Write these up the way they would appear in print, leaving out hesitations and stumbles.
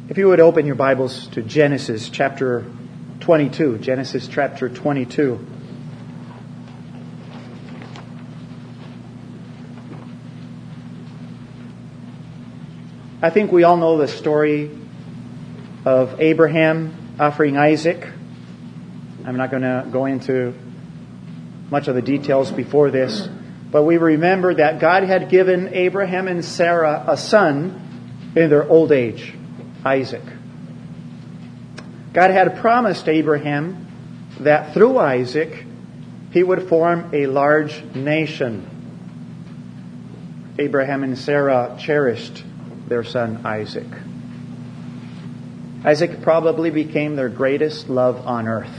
If you would open your Bibles to Genesis chapter 22. Genesis chapter 22. I think we all know the story of Abraham offering Isaac. I'm not going to go into much of the details before this, but we remember that God had given Abraham and Sarah a son in their old age, Isaac. God had promised Abraham that through Isaac he would form a large nation. Abraham and Sarah cherished their son Isaac. Isaac probably became their greatest love on earth.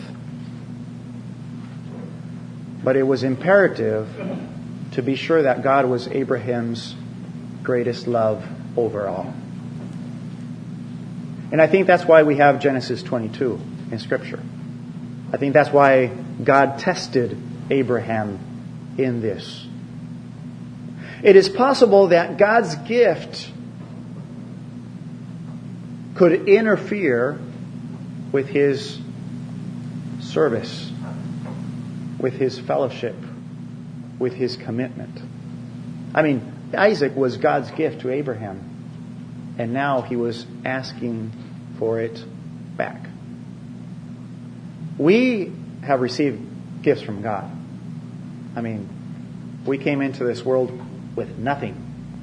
But it was imperative to be sure that God was Abraham's greatest love overall. And I think that's why we have Genesis 22 in Scripture. I think that's why God tested Abraham in this. It is possible that God's gift could interfere with His service, with His fellowship, with His commitment. I mean, Isaac was God's gift to Abraham. And now he was asking for it back. We have received gifts from God. I mean, we came into this world with nothing.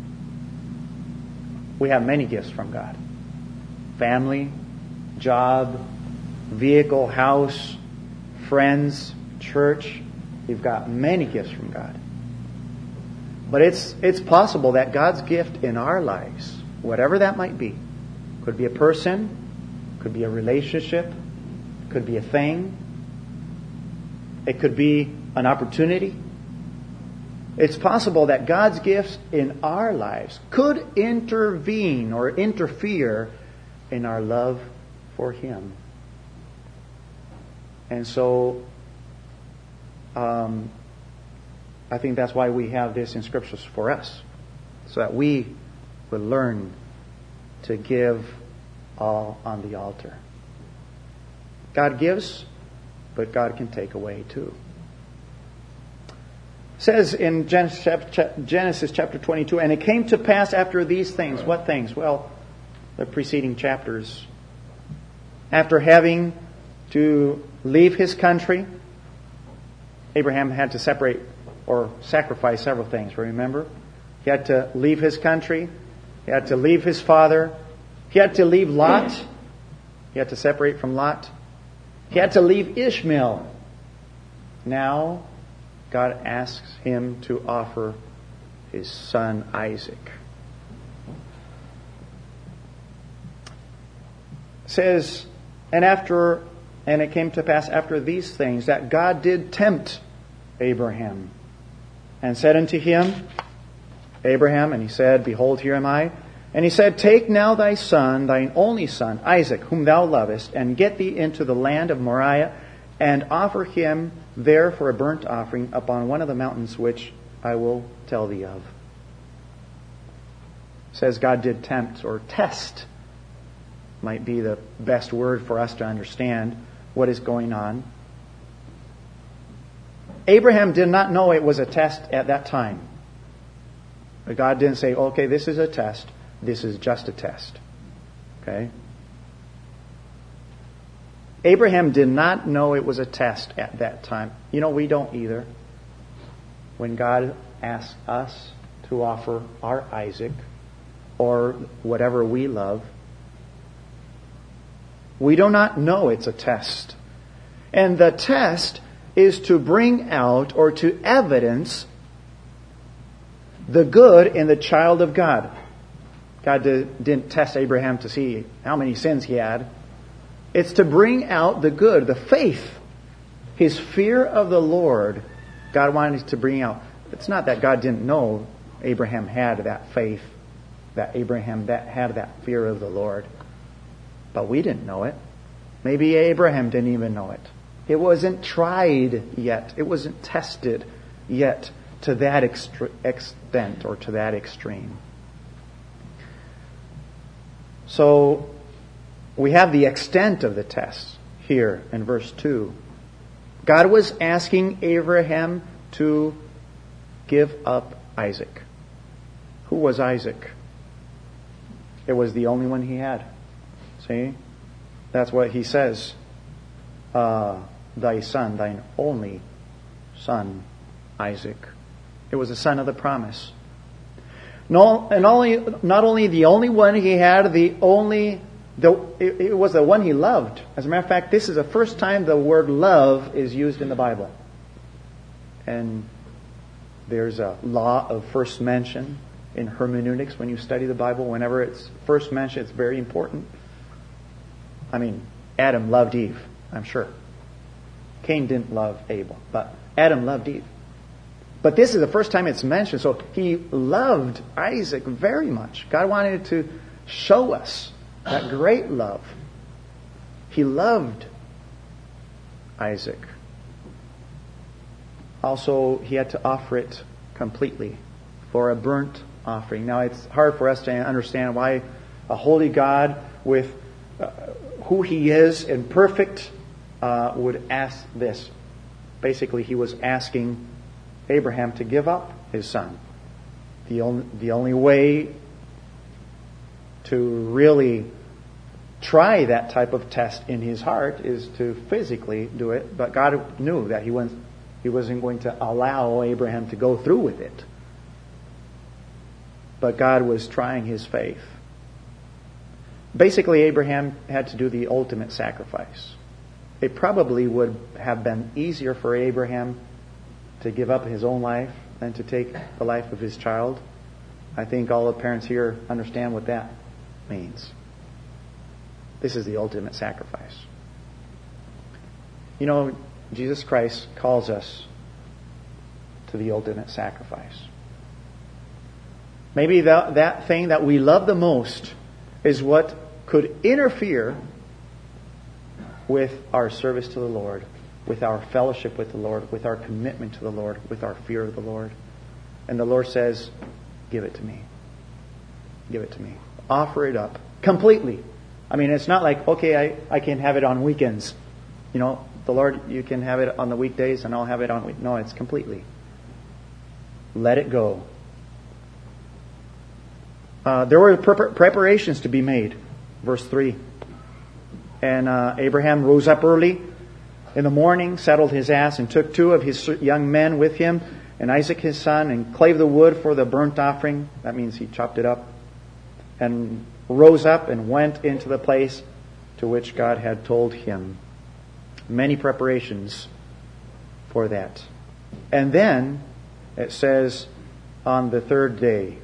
We have many gifts from God. Family, job, vehicle, house, friends, church. We've got many gifts from God. But it's possible that God's gift in our lives, whatever that might be, could be a person, could be a relationship, could be a thing, it could be an opportunity. It's possible that God's gifts in our lives could intervene or interfere in our love for Him. And so, I think that's why we have this in Scriptures for us, so that we would learn to give all on the altar. God gives, but God can take away too. It says in Genesis chapter 22, and it came to pass after these things. What things? Well, the preceding chapters. After having to leave his country, Abraham had to separate or sacrifice several things, remember? He had to leave his country. He had to leave his father. He had to leave Lot. He had to separate from Lot. He had to leave Ishmael. Now, God asks him to offer his son Isaac. It says, and it came to pass after these things that God did tempt Abraham and said unto him, Abraham, and he said, Behold, here am I. And he said, Take now thy son, thine only son, Isaac, whom thou lovest, and get thee into the land of Moriah, and offer him there for a burnt offering upon one of the mountains which I will tell thee of. It says God did tempt or test, might be the best word for us to understand what is going on. Abraham did not know it was a test at that time. But God didn't say, okay, this is a test. This is just a test. Okay? Abraham did not know it was a test at that time. You know, we don't either. When God asks us to offer our Isaac or whatever we love, we do not know it's a test. And the test is to bring out or to evidence the good in the child of God. God didn't test Abraham to see how many sins he had. It's to bring out the good, the faith, his fear of the Lord. God wanted to bring out. It's not that God didn't know Abraham had that faith, that Abraham had that fear of the Lord. But we didn't know it. Maybe Abraham didn't even know it. It wasn't tried yet. It wasn't tested yet to that extent or to that extreme. So we have the extent of the test here in verse 2. God was asking Abraham to give up Isaac. Who was Isaac? It was the only one he had. See? That's what he says. Thy son, thine only son, Isaac. It was the son of the promise. Not only the only one he had, it was the one he loved. As a matter of fact, this is the first time the word love is used in the Bible. And there's a law of first mention in hermeneutics when you study the Bible. Whenever it's first mentioned, it's very important. I mean, Adam loved Eve, I'm sure. Cain didn't love Abel, but Adam loved Eve. But this is the first time it's mentioned, so he loved Isaac very much. God wanted to show us that great love. He loved Isaac. Also, he had to offer it completely for a burnt offering. Now, it's hard for us to understand why a holy God with who He is and perfect would ask this. Basically, He was asking Abraham to give up his son. The only way to really try that type of test in his heart is to physically do it, but God knew that He wasn't going to allow Abraham to go through with it. But God was trying his faith. Basically, Abraham had to do the ultimate sacrifice. It probably would have been easier for Abraham to give up his own life than to take the life of his child. I think all the parents here understand what that means. This is the ultimate sacrifice. You know, Jesus Christ calls us to the ultimate sacrifice. Maybe that thing that we love the most is what could interfere with our service to the Lord, with our fellowship with the Lord, with our commitment to the Lord, with our fear of the Lord. And the Lord says, give it to me. Give it to me. Offer it up completely. I mean, it's not like, okay, I can have it on weekends. You know, the Lord, you can have it on the weekdays and I'll have it on weekdays. No, it's completely. Let it go. There were preparations to be made. Verse 3. And Abraham rose up early in the morning, saddled his ass, and took 2 of his young men with him, and Isaac his son, and clave the wood for the burnt offering. That means he chopped it up. And rose up and went into the place to which God had told him. Many preparations for that. And then it says on the third day,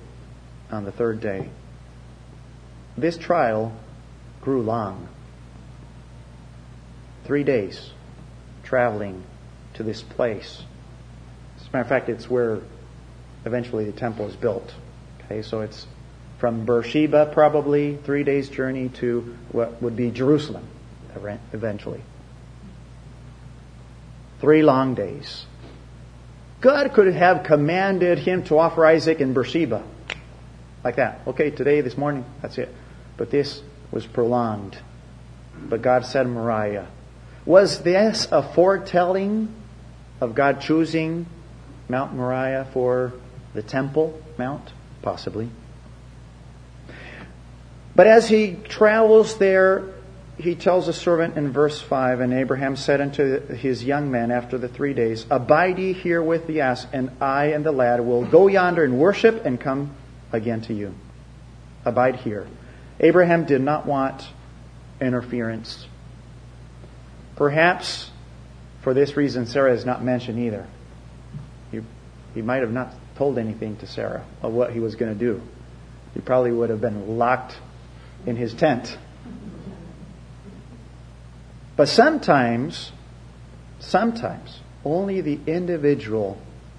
this trial grew long. 3 days traveling to this place. As a matter of fact, it's where eventually the temple is built. Okay, so it's from Beersheba, probably 3 days' journey to what would be Jerusalem eventually. 3 long days. God could have commanded him to offer Isaac in Beersheba. Like that. Okay, today, this morning, that's it. But this was prolonged. But God said Moriah. Was this a foretelling of God choosing Mount Moriah for the temple mount? Possibly. But as he travels there, he tells a servant in verse 5, and Abraham said unto his young men after the 3 days, Abide ye here with the ass, and I and the lad will go yonder and worship and come again to you. Abide here. Abraham did not want interference. Perhaps for this reason Sarah is not mentioned either. He might have not told anything to Sarah of what he was going to do. He probably would have been locked in his tent. But sometimes only the individual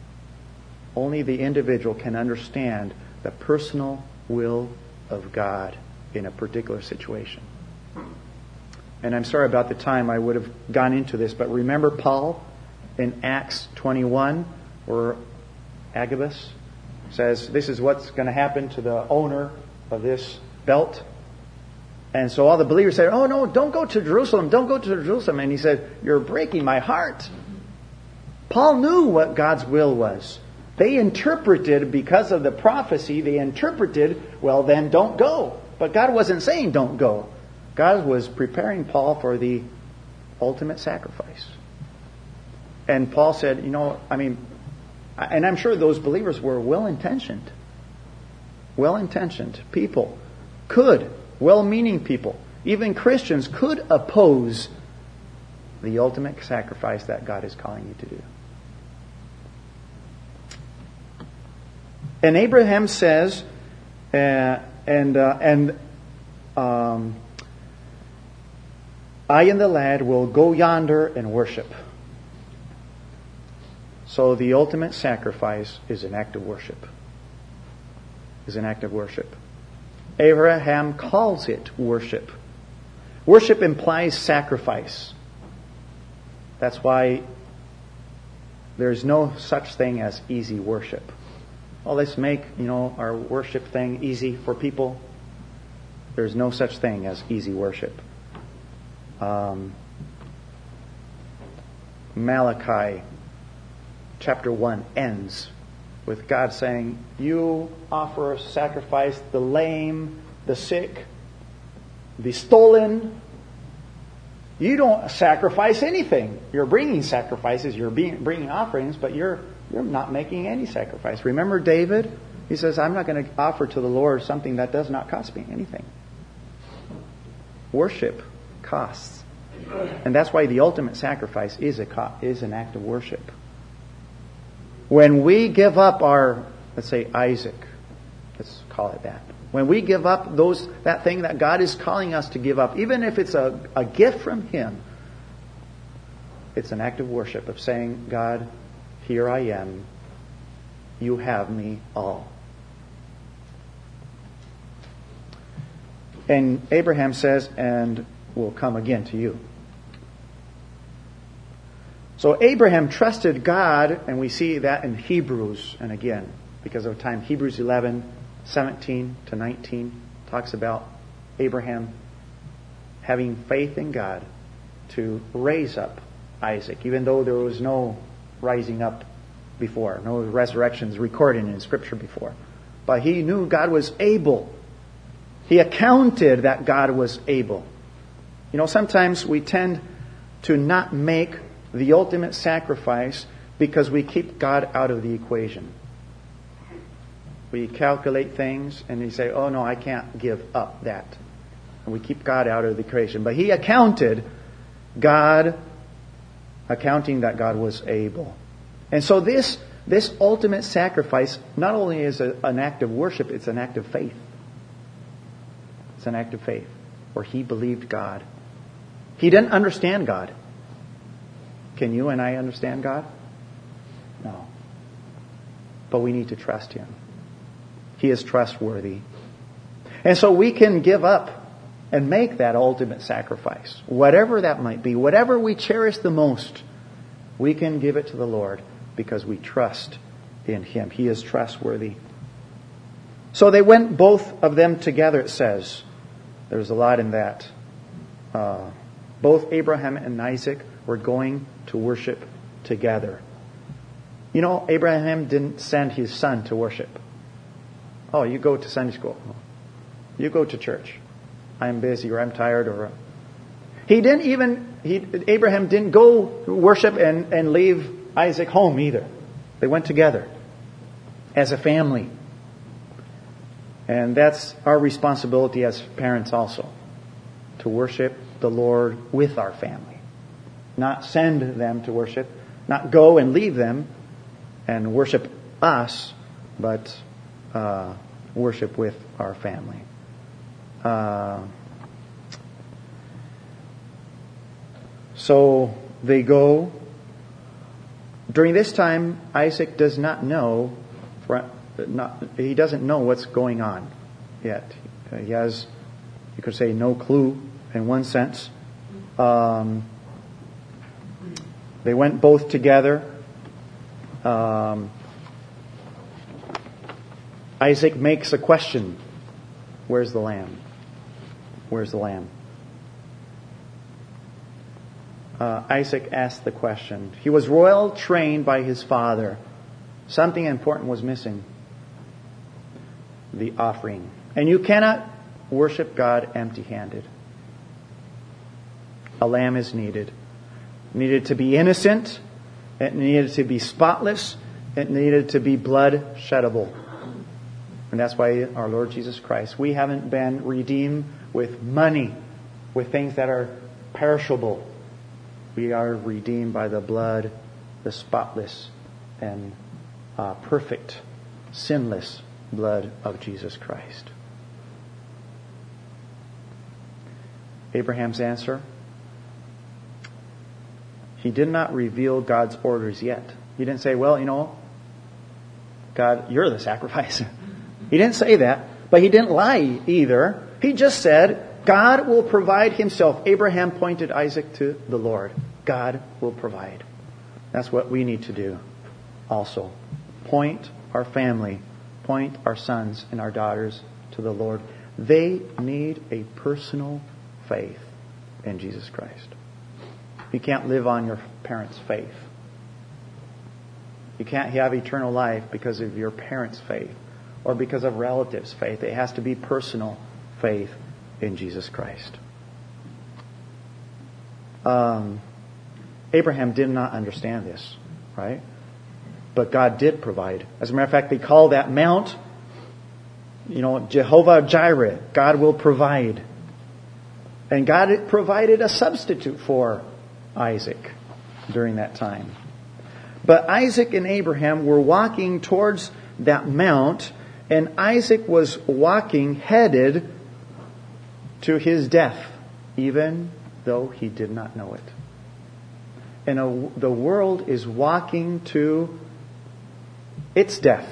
can understand the personal will of God in a particular situation. And I'm sorry about the time I would have gone into this, but remember Paul in Acts 21, where Agabus says, this is what's going to happen to the owner of this belt. And so all the believers said, oh no, don't go to Jerusalem, don't go to Jerusalem. And he said, you're breaking my heart. Paul knew what God's will was. They interpreted, because of the prophecy, they interpreted, well then don't go. But God wasn't saying don't go. God was preparing Paul for the ultimate sacrifice. And Paul said, and I'm sure those believers were well-intentioned people, well-meaning people, even Christians could oppose the ultimate sacrifice that God is calling you to do. And Abraham says, I and the lad will go yonder and worship. So the ultimate sacrifice is an act of worship. Abraham calls it worship. Worship implies sacrifice. That's why there's no such thing as easy worship. Well, let's make, our worship thing easy for people. There's no such thing as easy worship. Malachi chapter 1 ends with God saying, you offer sacrifice the lame, the sick, the stolen. You don't sacrifice anything. You're bringing sacrifices, you're bringing offerings, but you're not making any sacrifice. Remember David? He says, I'm not going to offer to the Lord something that does not cost me anything. Worship costs. And that's why the ultimate sacrifice is an act of worship. When we give up our, let's say Isaac, let's call it that. When we give up that thing that God is calling us to give up, even if it's a gift from Him, it's an act of worship, of saying, God, here I am. You have me all. And Abraham says, and will come again to you. So Abraham trusted God, and we see that in Hebrews, and again, because of time, Hebrews 11:17-19 talks about Abraham having faith in God to raise up Isaac, even though there was no rising up before, no resurrections recorded in Scripture before. But he knew God was able. He accounted that God was able. Sometimes we tend to not make the ultimate sacrifice because we keep God out of the equation. We calculate things and we say, oh no, I can't give up that. And we keep God out of the equation. But he accounting that God was able. And so this ultimate sacrifice not only is an act of worship, it's an act of faith. It's an act of faith where he believed God. He didn't understand God. Can you and I understand God? No. But we need to trust Him. He is trustworthy. And so we can give up and make that ultimate sacrifice. Whatever that might be, whatever we cherish the most, we can give it to the Lord because we trust in Him. He is trustworthy. So they went, both of them together, it says. There's a lot in that. Both Abraham and Isaac were going to worship together. Abraham didn't send his son to worship. Oh, you go to Sunday school. You go to church. I'm busy or I'm tired or... Abraham didn't go worship and leave Isaac home either. They went together as a family. And that's our responsibility as parents also, to worship the Lord with our family. Not send them to worship, not go and leave them and worship us, but worship with our family. So they go. During this time, Isaac does not know. He doesn't know what's going on yet. He has, you could say, no clue in one sense. They went both together. Isaac makes a question. Where's the lamb? Where's the lamb? Isaac asked the question. He was royal trained by his father. Something important was missing. The offering. And you cannot worship God empty-handed. A lamb is needed. It needed to be innocent. It needed to be spotless. It needed to be blood sheddable. And that's why our Lord Jesus Christ, we haven't been redeemed with money, with things that are perishable. We are redeemed by the blood, the spotless and perfect, sinless blood of Jesus Christ. Abraham's answer? He did not reveal God's orders yet. He didn't say, well, God, you're the sacrifice. He didn't say that, but he didn't lie either. He just said, God will provide himself. Abraham pointed Isaac to the Lord. God will provide. That's what we need to do also. Point our family, point our sons and our daughters to the Lord. They need a personal faith in Jesus Christ. You can't live on your parents' faith. You can't have eternal life because of your parents' faith or because of relatives' faith. It has to be personal faith in Jesus Christ. Abraham did not understand this, right? But God did provide. As a matter of fact, they call that mount, Jehovah Jireh. God will provide. And God provided a substitute for Isaac during that time. But Isaac and Abraham were walking towards that mount, and Isaac was walking headed to his death, even though he did not know it. And the world is walking to its death.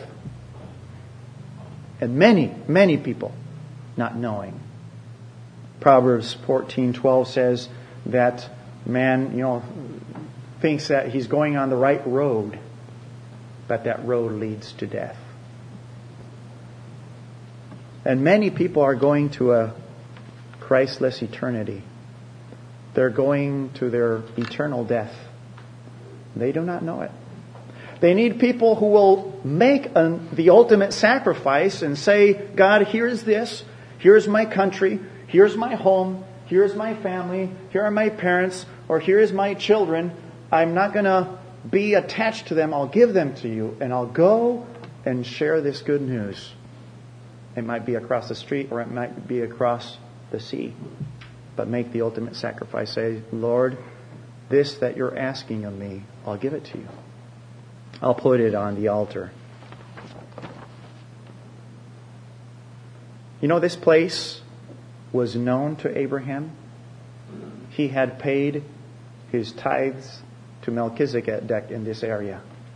And many, many people not knowing. Proverbs 14:12 says that man, thinks that he's going on the right road, but that road leads to death. And many people are going to a Christless eternity. They're going to their eternal death. They do not know it. They need people who will make the ultimate sacrifice and say, God, here's this. Here's my country. Here's my home. Here's my family. Here are my parents. Or here's my children. I'm not going to be attached to them. I'll give them to you. And I'll go and share this good news. It might be across the street or it might be across the sea. But make the ultimate sacrifice. Say, Lord, this that you're asking of me, I'll give it to you. I'll put it on the altar. This place was known to Abraham. He had paid his tithes to Melchizedek in this area.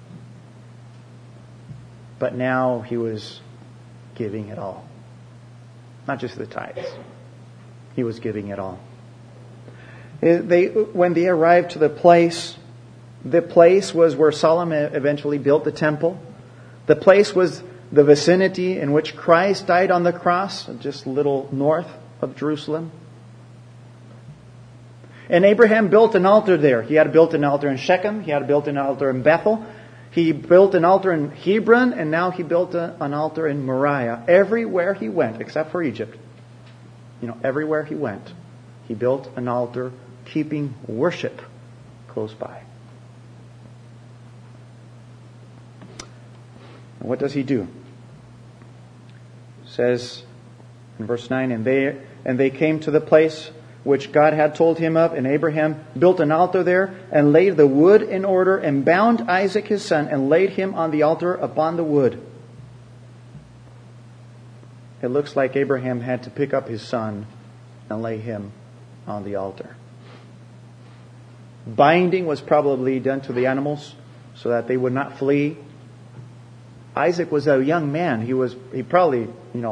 But now he was giving it all. Not just the tithes. He was giving it all. When they arrived to the place was where Solomon eventually built the temple. The place was the vicinity in which Christ died on the cross, just a little north of Jerusalem. And Abraham built an altar there. He had built an altar in Shechem. He had built an altar in Bethel. He built an altar in Hebron. And now he built an altar in Moriah. Everywhere he went, except for Egypt. Everywhere he went, he built an altar, keeping worship close by. And what does he do? It says in verse 9, and they came to the place which God had told him of, and Abraham built an altar there, and laid the wood in order, and bound Isaac his son, and laid him on the altar upon the wood. It looks like Abraham had to pick up his son and lay him on the altar. Binding was probably done to the animals so that they would not flee. Isaac was a young man. He probably,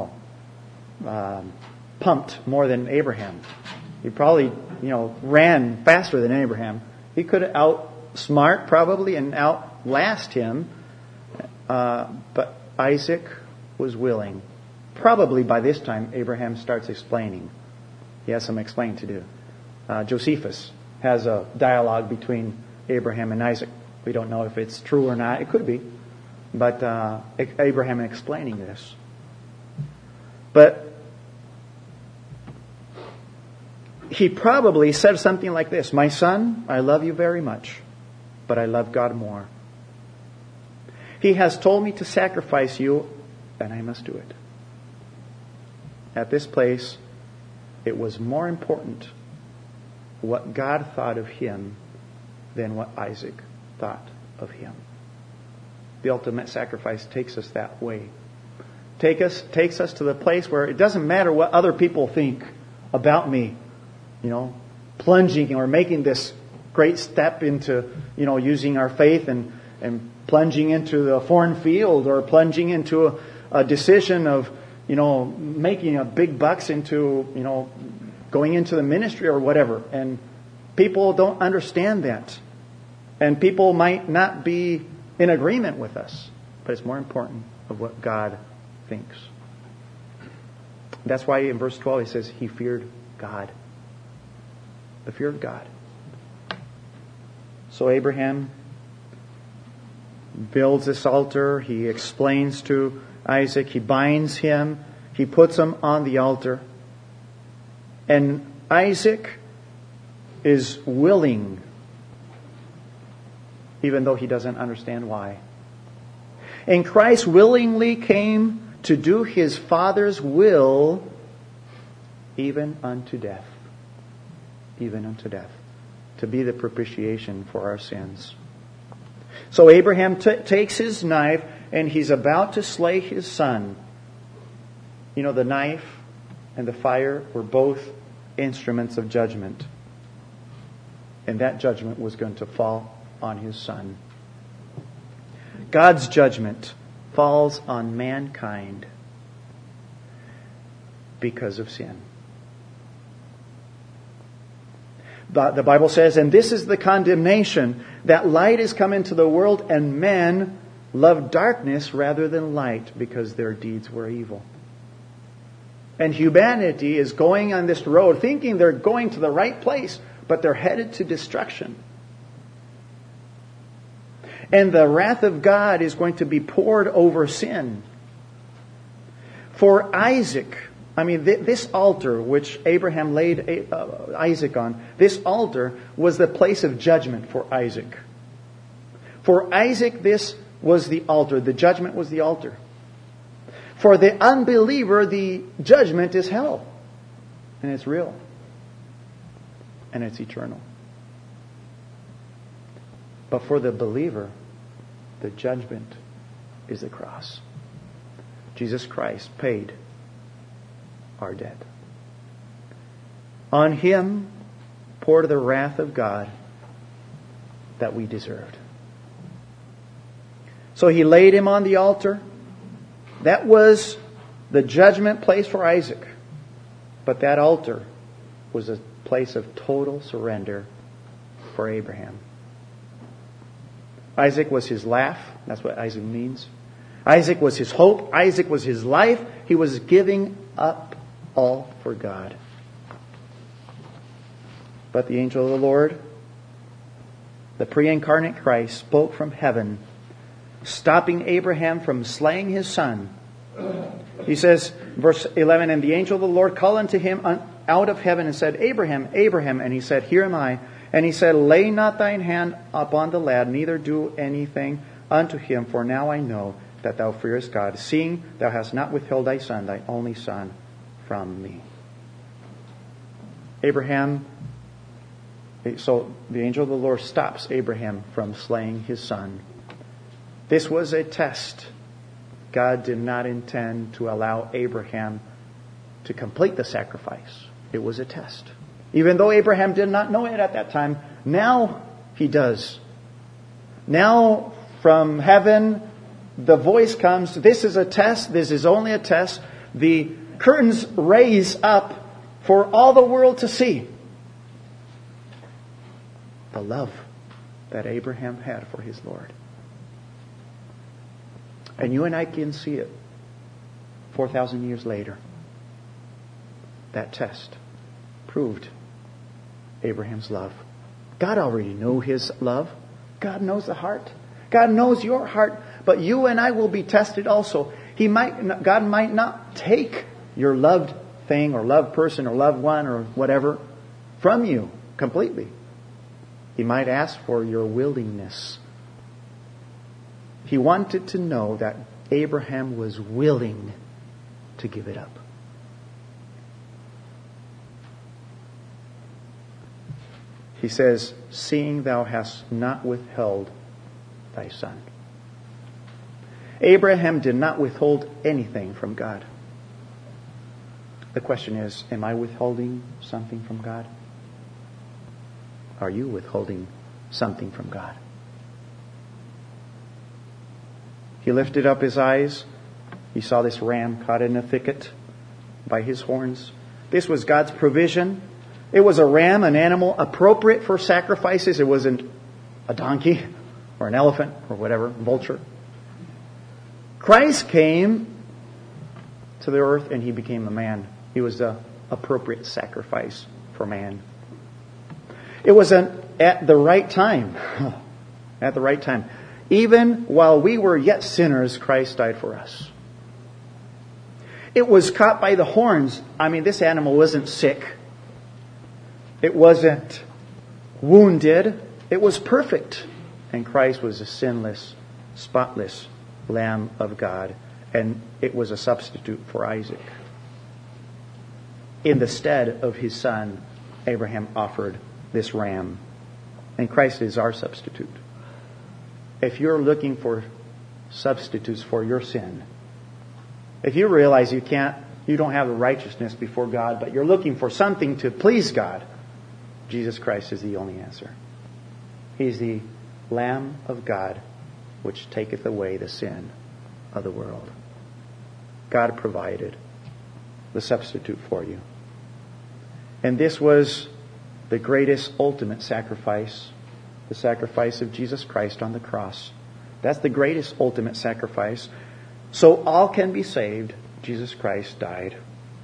pumped more than Abraham. He probably, ran faster than Abraham. He could outsmart probably and outlast him. But Isaac was willing. Probably by this time, Abraham starts explaining He has some explaining to do. Josephus has a dialogue between Abraham and Isaac. We don't know if it's true or not. It could be. But Abraham explaining this. But he probably said something like this: "My son, I love you very much, but I love God more. He has told me to sacrifice you, and I must do it." At this place, it was more important what God thought of him than what Isaac thought of him. The ultimate sacrifice takes us that way. Takes us to the place where it doesn't matter what other people think about me. Plunging or making this great step into, using our faith and plunging into the foreign field, or plunging into a decision of, making a big bucks into, going into the ministry or whatever. And people don't understand that. And people might not be in agreement with us. But it's more important of what God thinks. That's why in verse 12 he says he feared God. The fear of God. So Abraham builds this altar. He explains to Isaac. He binds him. He puts him on the altar. And Isaac is willing, even though he doesn't understand why. And Christ willingly came to do his Father's will, even unto death. Even unto death. To be the propitiation for our sins. So Abraham takes his knife and he's about to slay his son. The knife and the fire were both instruments of judgment. And that judgment was going to fall on his son. God's judgment falls on mankind because of sin. The Bible says, "And this is the condemnation, that light is come into the world, and men loved darkness rather than light, because their deeds were evil." And humanity is going on this road thinking they're going to the right place, but they're headed to destruction. And the wrath of God is going to be poured over sin. For Isaac, this altar which Abraham laid Isaac on, this altar was the place of judgment for Isaac. For Isaac, this was the altar. The judgment was the altar. For the unbeliever, the judgment is hell. And it's real. And it's eternal. But for the believer, the judgment is the cross. Jesus Christ paid our debt. On him poured the wrath of God that we deserved. So he laid him on the altar. That was the judgment place for Isaac. But that altar was a place of total surrender for Abraham. Isaac was his laugh. That's what Isaac means. Isaac was his hope. Isaac was his life. He was giving up all for God. But the angel of the Lord, the pre-incarnate Christ, spoke from heaven, stopping Abraham from slaying his son. He says, verse 11, "And the angel of the Lord called unto him out of heaven and said, Abraham, Abraham. And he said, Here am I. And he said, Lay not thine hand upon the lad, neither do anything unto him, for now I know that thou fearest God, seeing thou hast not withheld thy son, thy only son, from me." Abraham, so the angel of the Lord stops Abraham from slaying his son. This was a test. God did not intend to allow Abraham to complete the sacrifice. It was a test. Even though Abraham did not know it at that time, now he does. Now from heaven, the voice comes, this is a test, this is only a test. The curtains raise up for all the world to see. The love that Abraham had for his Lord. And you and I can see it 4,000 years later. That test. proved Abraham's love. God already knew his love. God knows the heart. God knows your heart. But you and I will be tested also. God might not take your loved thing or loved person or loved one or whatever from you completely. He might ask for your willingness. He wanted to know that Abraham was willing to give it up. He says, seeing thou hast not withheld thy son. Abraham did not withhold anything from God. The question is, am I withholding something from God? Are you withholding something from God? He lifted up his eyes. He saw this ram caught in a thicket by his horns. This was God's provision. It was a ram, an animal appropriate for sacrifices. It wasn't a donkey or an elephant or whatever, vulture. Christ came to the earth and He became a man. He was the appropriate sacrifice for man. It was at the right time. At the right time. Even while we were yet sinners, Christ died for us. It was caught by the horns. I mean, this animal wasn't sick. It wasn't wounded. It was perfect. And Christ was a sinless, spotless Lamb of God. And it was a substitute for Isaac. In the stead of his son, Abraham offered this ram. And Christ is our substitute. If you're looking for substitutes for your sin, if you realize you don't have the righteousness before God, but you're looking for something to please God, Jesus Christ is the only answer. He's the Lamb of God, which taketh away the sin of the world. God provided the substitute for you. And this was the greatest ultimate sacrifice, the sacrifice of Jesus Christ on the cross. That's the greatest ultimate sacrifice. So all can be saved. Jesus Christ died.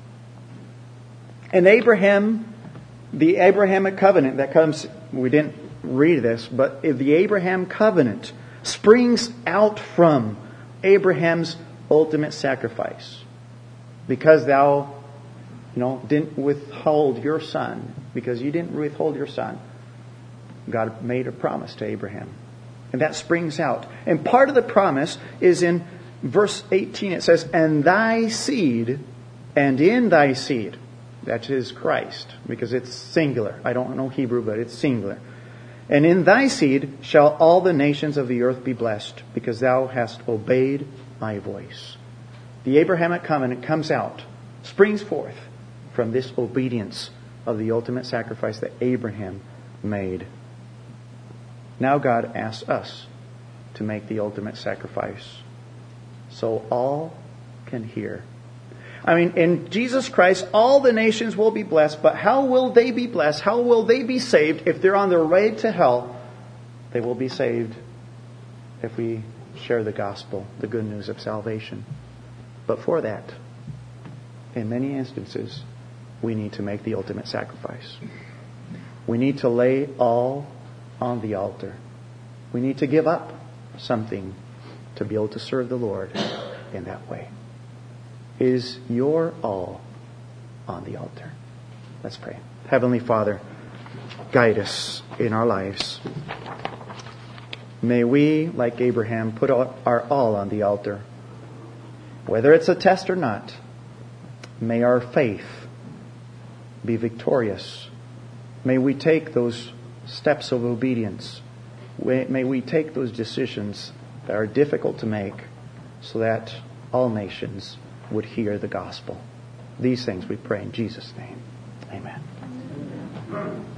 And Abraham, the Abrahamic covenant that comes, we didn't read this, but the Abraham covenant springs out from Abraham's ultimate sacrifice. Because thou didn't withhold your son, because you didn't withhold your son, God made a promise to Abraham. And that springs out. And part of the promise is in verse 18. It says, and thy seed, and in thy seed. That is Christ, because it's singular. I don't know Hebrew, but it's singular. And in thy seed shall all the nations of the earth be blessed, because thou hast obeyed my voice. The Abrahamic covenant comes out, springs forth from this obedience of the ultimate sacrifice that Abraham made. Now God asks us to make the ultimate sacrifice, so all can hear. I mean, in Jesus Christ, all the nations will be blessed, but how will they be blessed? How will they be saved if they're on their way to hell? They will be saved if we share the gospel, the good news of salvation. But for that, in many instances, we need to make the ultimate sacrifice. We need to lay all on the altar. We need to give up something to be able to serve the Lord in that way. Is your all on the altar? Let's pray. Heavenly Father, guide us in our lives. May we, like Abraham, put our all on the altar. Whether it's a test or not, may our faith be victorious. May we take those steps of obedience. May we take those decisions that are difficult to make so that all nations would hear the gospel. These things we pray in Jesus' name. Amen.